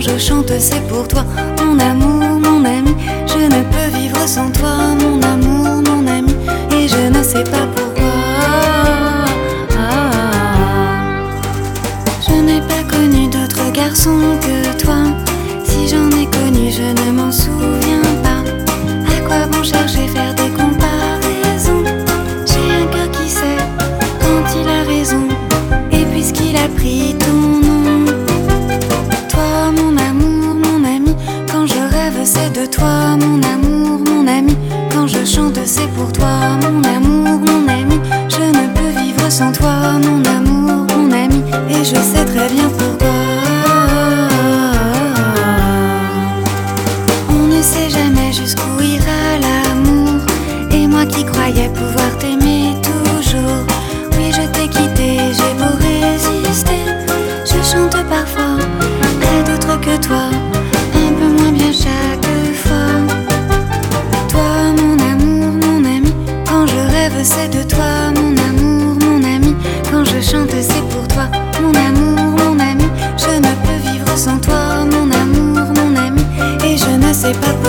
je chante, c'est pour toi, mon amour, mon ami. Je ne peux vivre sans toi, mon amour, mon ami. Et je ne sais pas pourquoi. Je n'ai pas connu d'autre garçon que toi. Si j'en ai connu, je ne m'en souviens pas. À quoi bon chercher, faire des comparaisons? J'ai un cœur qui sait quand il a raison. Et puisqu'il a pris ton nom, toi mon amour, mon ami. Quand je rêve, c'est de toi, mon amour, mon ami. Quand je chante, c'est pour toi, mon amour, mon ami. Je ne peux vivre sans toi, mon amour, mon ami. Et je sais très bien pourquoi. On ne sait jamais jusqu'où ira l'amour. Et moi qui croyais pouvoir t'aimer toujours, oui je t'ai quitté, j'ai beau résister. Je chante parfois à d'autres que toi, un peu moins bien chaque fois. Toi mon amour, mon ami. Quand je rêve, c'est de toi, mon amour, mon ami. Quand je chante, c'est pour toi, mon amour, mon ami. Je ne peux vivre sans toi, mon amour, mon ami. Et je ne sais pas pourquoi.